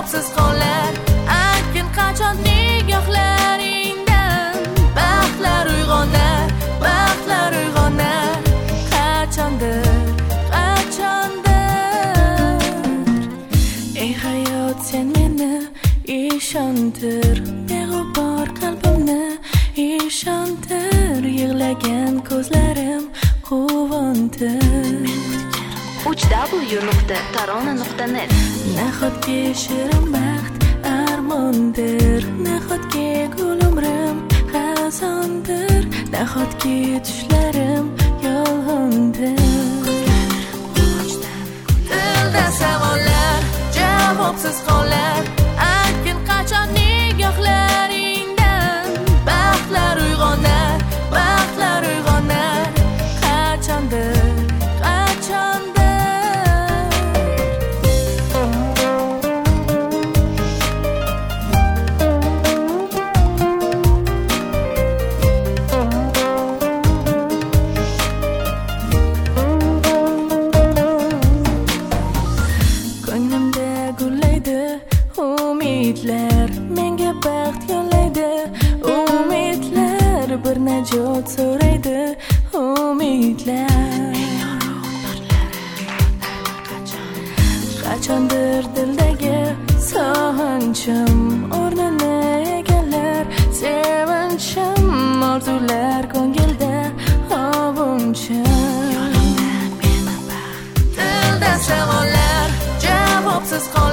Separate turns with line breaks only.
javobsiz qonlar aytgin qachon nigohlaringdan baxtlar uyg'onar qachondir ey hayot sen meni ishontir beg'ubor qalbimni ishontir yig'lagan ko'zlarim quvontir
www.tarona.net
Nahotki shirin baxt armondir nahotki gul umrim xazondir nahotki tushlarim yolg'ondir dilda savollar javobsiz qonlar aytgin qachon nigohlaringdan baxtlar uyg'onar qachondir ko'nglimda gullaydi umidlar menga baxt yo'llaydi umidlar bir najot so'raydi umidlar qachondir dildagi sog'inchim o'rnini egallar sevinchim orzular ko'ngilda ovunchim dilda savollar javobsiz qoldi